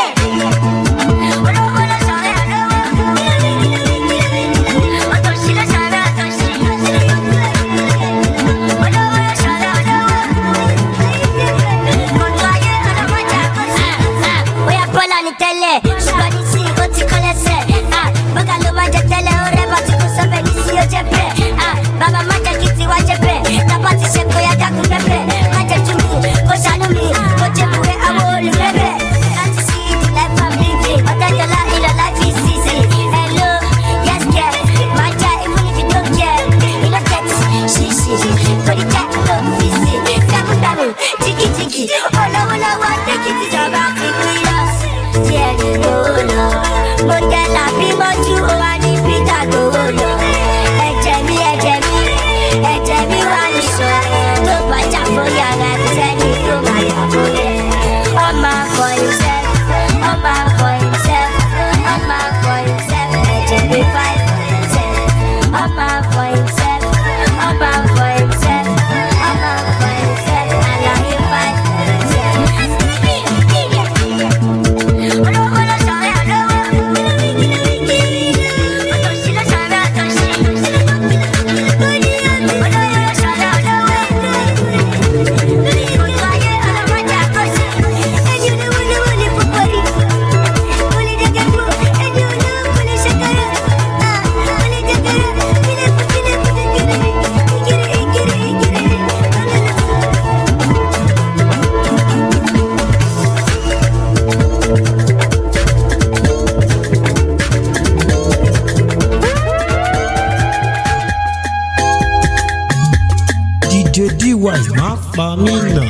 DJ D-Wise máa pa mí nà.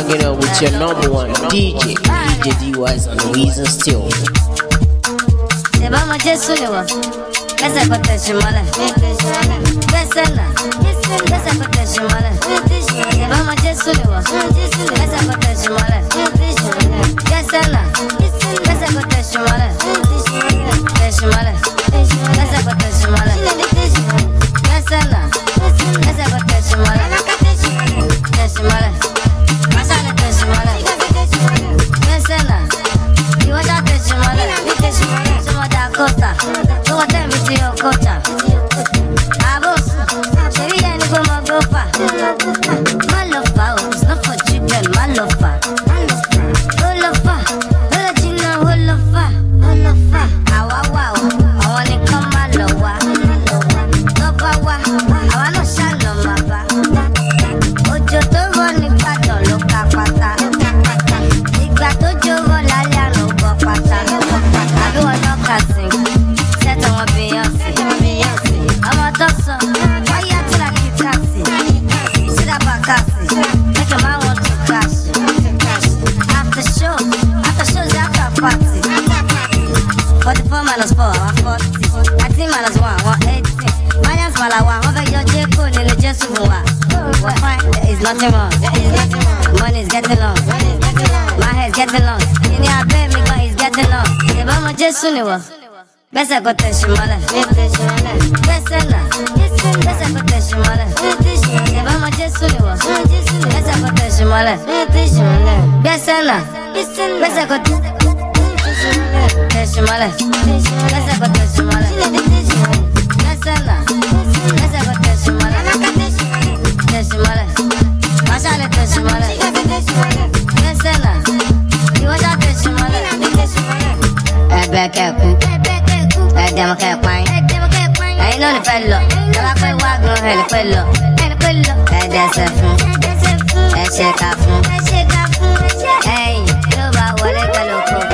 hanging out with your number one DJ D Wise and Reason Still. Vamos Jesús ni wa, kesa kote shimale, kesa na, kesa kote shimale. Vamos Jesús ni wa, kesa kote shimale, kesa na, kesa kote shimale, shimale, kesa kote shimale, kesa na, kesa kote shimale, shimale, masale kote shimale, kesa na, iwaja kote shimale. Costa, go attend me to your cocha. Abos, Sherry and go my gofa. Malofa, it's not for children, Malofa. Holofa, Hologina, Holofa. Awa, I want to come Malowa. Lopawa, I want to shine on my back. Ojo to run in battle, look at Pata. Igba to Jovo Lalia, no Pata. I do a knock and sing. Set on Beyonce. I'm a doctor. Why you acting like you taxi? Sit up and cassie. Make a man want to crash. After show's after party. 44 minus 4, 140. 19 minus 1, 180. Minus Mala 1, over your J-Code in the just one. We're fine, there is nothing wrong. Money is getting long. My hair's getting long. In your bed, me gun is getting long. The bomb just soon was. Besa kote shimale, besa na, besa kote shimale. The bomb just soon was. Besa kote shimale, besa na, besa kote shimale, besa kote shimale. Besa na, besa kote shimale, shimale. Masale kote shimale, besa na, iwaja kote shimale. Ebeke ku. Dem che poi e non è bello, la fai wagon e le quello ed è sefu e c'è cafu ehi, io va vuole quello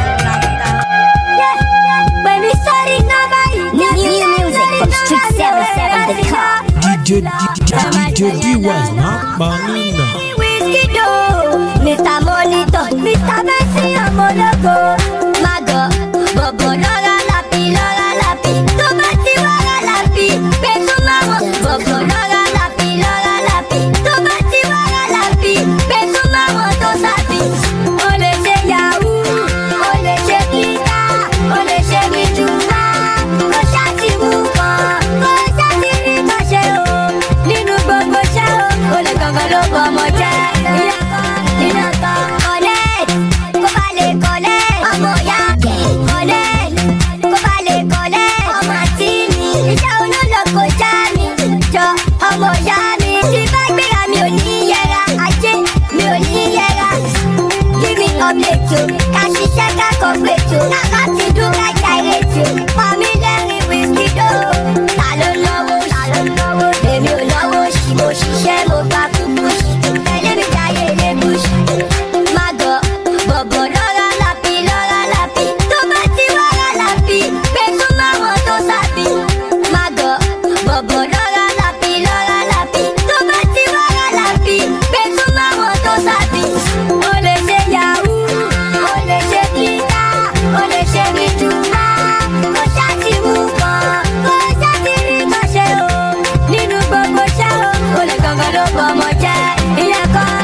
when we started nobody new music from Street 77 the car DJ D was not Banina. Whiskey do Mr. Monito Mr. Messi Amologo Mago Bobo Lola Lapi Lola Lapi Tomati Wara Lapi Pesu Mamo Bobo Lola Lapi Lola Lapi Tomati Wara Lapi Pesu Mamo Tosapi Ole se Yahoo Ole se Kita Ole se Mijuma Ko Shati Wuko Ko Shati Rikoshe O Ninu Bobo Shao Ole Gongolo Bomo Je Inaka Connect Ko Bale Connect Omo Ya Connect Ko Bale Connect Omo Tini Iṣẹ́ olólùkọ já mi jọ ọmọ ya mi tí bá gbéra mi ò ní yẹra ajé mi ò ní yẹra give me update o ká ṣiṣẹ́ ká kọ gbètò ká ti dún ká jàrètò pàmí lẹ́rìn wíṣkì dó ta ló náwó èmi ò náwó ṣì mo ṣiṣẹ́ mo bá kúkú ṣì tẹ̀lé mi jáyé lébùṣì má gọ bọ̀bọ̀ lọ́ra lápì tó bá ti wára lápì pé tún máwọn tó sábì má gọ bọ̀bọ̀ lọ́ra lápì tó bá ti wára lápì pé tún máwọn tó sábì ó lè ṣe yahoo ó lè ṣe kíkà ó lè ṣe rìjùmá kó ṣáàtì wù kan kó ṣáàtì rí kan ṣe o nínú gbogbo ṣẹ́ o ó lè gangan ló bọ̀ ọmọ jẹ́ ìyẹn kan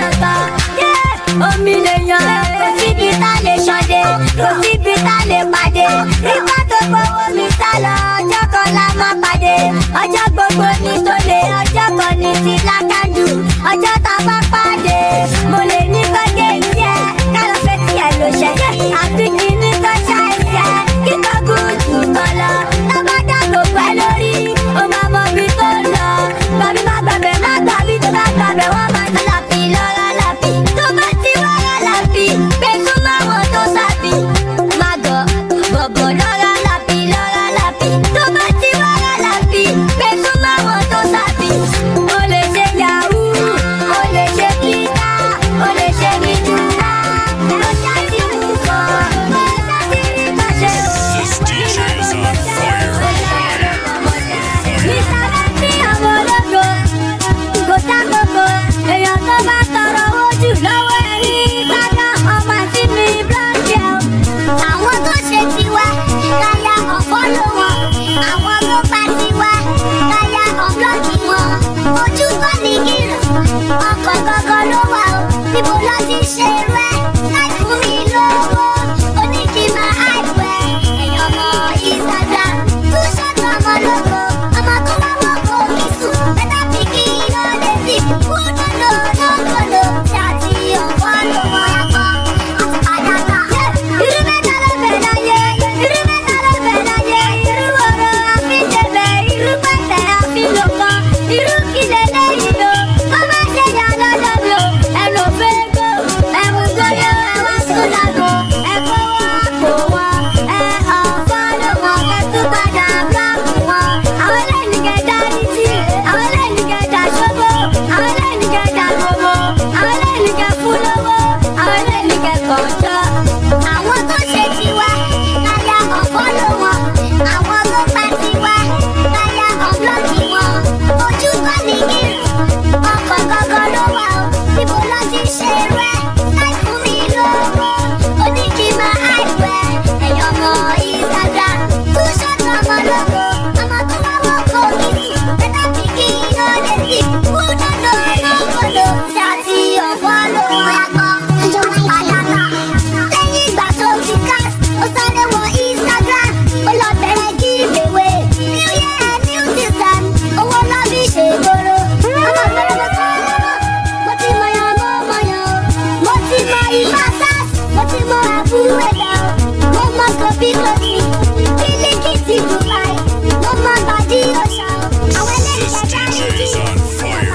omi lè yan kò síbi tá lè ṣọdẹ kò síbi tá lè pàdé nígbà tó gbowó mi sá lọ ọjọ́ kan la máa pàdé ọjọ́ gbogbo ní tolè ọjọ́ kan ní ti lákàndù ọjọ́ tá a bá pàdé mo lè ní kọ́gé tiẹ̀ kálọ̀ fẹ́ tiẹ̀ ló ṣẹ̀ṣẹ̀ àbí kí ní kọ́ ṣàìṣẹ́ kíkọ́ gúúsù kan lọ tọ́ba dàgbò pẹ́ lórí ó máa mọ ibi tó lọ gbàbí má gbàgbé má gbàbí tó bá gbàgbé wọ́n máa ń lápì lọ́ra lápì tó bá ti wára lápì pé tún máwọn tó sábì má gọ bọ̀bọ̀ lọ́ra lápì tó bá ti wára lápì pé tún máwọn tó sábì. baby close me. Feeling kitty goodbye. No more body ocean. I will let This DJ is on fire.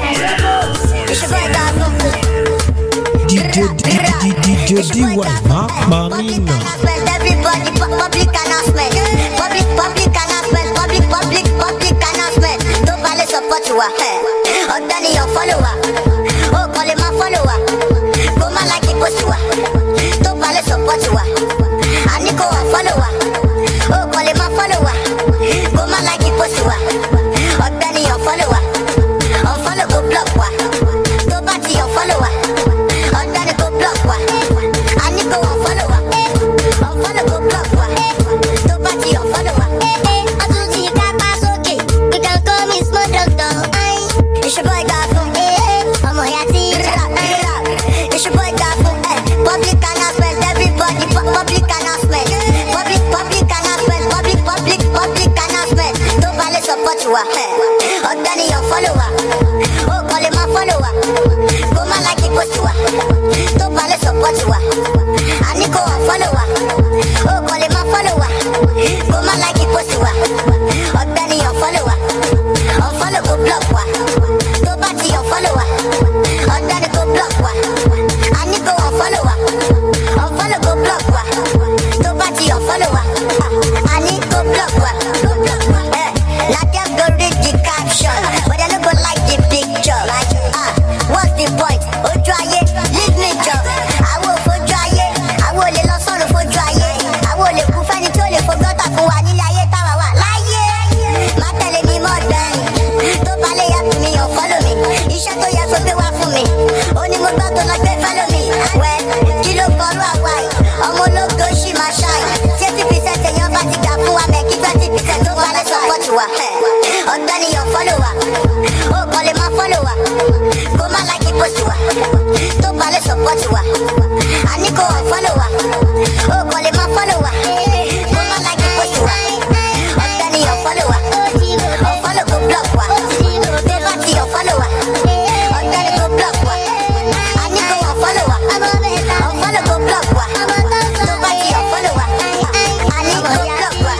DJ DY, Mamina. Everybody, public announcement. Public announcement. Public announcement. Don't parler support you. Ordani your follower. Oh, call him my follower. Go man like it post you. Don't parler support you. Aniko a follower. Oh, call him my follower. Go man like it post you. Ordani your follower. Unfollow go block wa. Don't party your follower. Ordani go block wa. Aniko a follower. Unfollow go block wa. Don't party your follower. Atunji kapa soke. You can call me small doctor. It's your boy Gafu. Ọmọ ya ti rap. It's your boy Gafu. Public announcement. Everybody. Public announcement. Public announcement. Public announcement. Don't parler support you. Ordani your follower. Oh, call him my follower. Go man like it post you. Don't parler support you. Aniko a follower. Oh, call him my follower. Go man like it post you. Ordani your follower. Unfollow go block wa. Don't party your follower. Ordani go block wa. Aniko a follower. Unfollow go block wa. Don't party your follower. Aniko block wa. Like them go read the caption, but they don't go like the picture. Like, what's the point? Oh, try it, leave me job. I will for try it. I will let lost on for try it. I will let go find it all forgot for one in the tower. Lie, my telling me more than. Don't ballet up to me or follow me. You shall go here for the one for me. Only more battle like they follow me. Well, kilo for a while. I'm on go she my shine. 70% in your body got for a make it 20%. Don't ballet support you. Ordani your follower. Oh, call him my follower. Go man like it post you. Don't ballet support you. Aniko a follower. Oh, call him my follower. Go man like it post you. Ordani your follower. Oh, follow go block wa. Don't party your follower. Ordani go block wa. Aniko a follower. Oh, follow go block wa. Don't party your follower. Aniko block wa.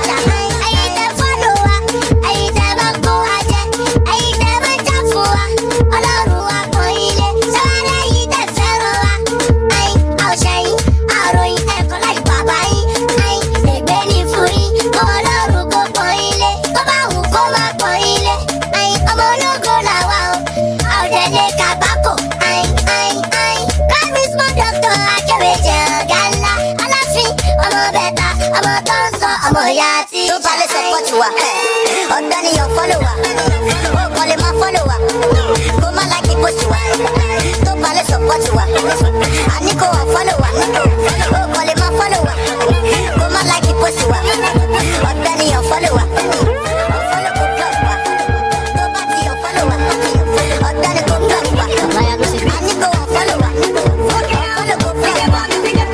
Don't parler support you. Ordani your follower. Oh, call him my follower. Go man like it post you. Don't parler support you. Aniko a follower. Oh, call him my follower. Go man like it post you. Ordani your follower. Oh, follow go block wa. Don't party your follower. Ordani go block wa. Aniko a follower. Follow go block wa.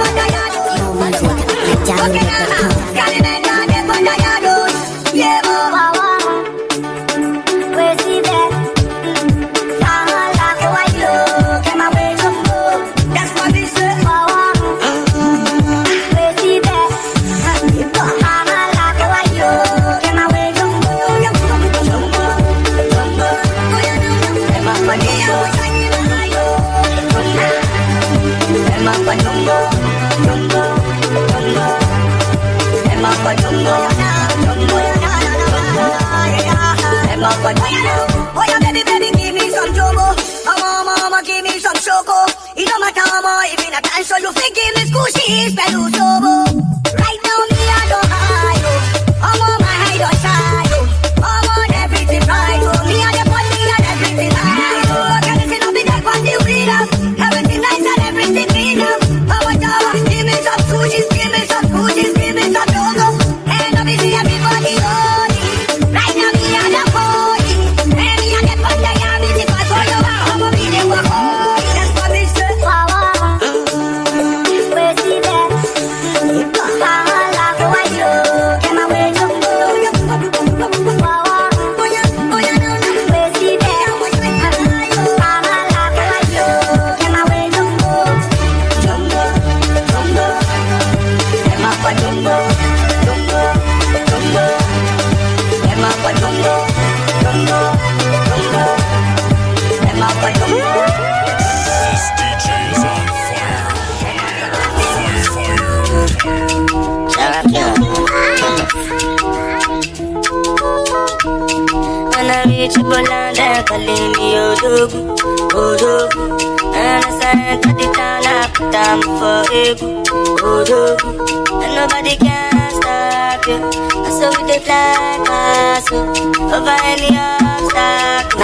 Oh yeah, baby, give me some jogo. Oh mama, give me some choco. It don't matter how if in a dance show you think give me squishy, pelusobo. Right now me I don't hide, oh. I'm on my hide or side, oh. I'm on everything right, oh. Me and the body and everything right, oh. Everything up in that body freedom. Everything nice and everything freedom. Oh, give me some squishies, give me some squishies, give me some jogo. And obviously everybody on it. Right now me and the body. And me and the body, I am busy for you. I'm a video of all. That's what me say. Where's he there? This DJ is on fire. When I reach a land, they calling me Odogu, Odogu. And I say, cut it down, I put down for Egu, Odogu. And nobody can stop you. I saw with the fly castle over any obstacle.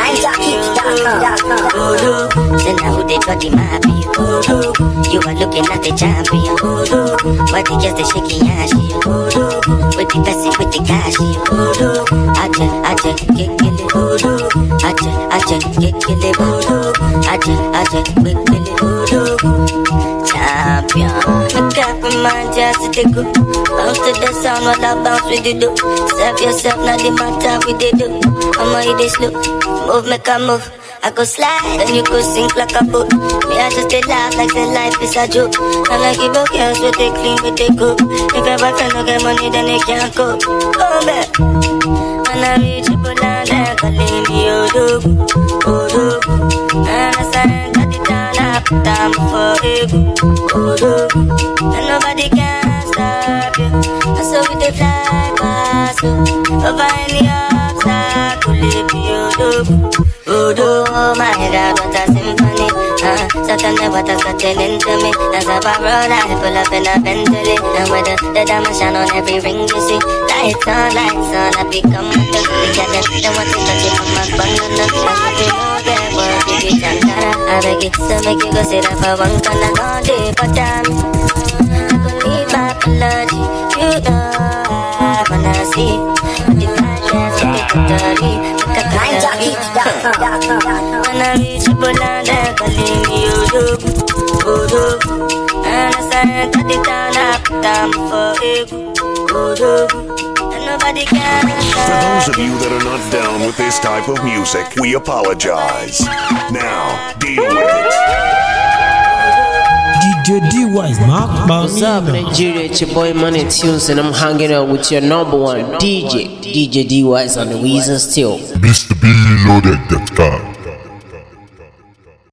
Odogu. Say now who they got the map, Odogu. You are looking at the champion, Odogu. But they just the shaky ass, Odogu. With the person with the cash, Odogu. Aje, kekele bodo. Aje, kekele bodo. Aje, kekele bodo. Champion. Make up my mind just to take go. Bounce to the sound while I bounce with the do. Serve yourself, not the matter with the do. I'ma hit this slow. Move, make a move. I go slide, and you go sink like a boat. Me, I just stay laugh like the life is a joke. And I give up girls with they clean, with they go. If your boyfriend don't get money, then they can't go. Oh, man. When I reach a land, they're calling me Odogu, Odogu. And I say, cut it down, I put down for Egu, Odogu. And nobody can stop you. I saw with the fly past over any obstacle, leave me Odogu. Odo, my God, what a symphony. Satan never touched a telling to me. As a parrot, I pull up in a Bentley. And with the diamond shine on every ring you see. Lights on, I become the together. Then what you touch it from my banana. And if you know that word, you get Jankara. I beg you to make you go sit up for one corner. All day for time. I could need my apology. You know, I wanna see. The flash, the dirty. When I reach a land, they're calling me Odogu, Odogu. And I say, cut it down, I put down for Egu, Odogu. And nobody can For those of you that are not down with this type of music, we apologize. Now, deal with it. DJ D-Wise, Mark What's up, Nigeria? It's your boy Money Tunes, and I'm hanging out with your number one DJ D-Wise on the Weezer still. MrBillyLoaded.com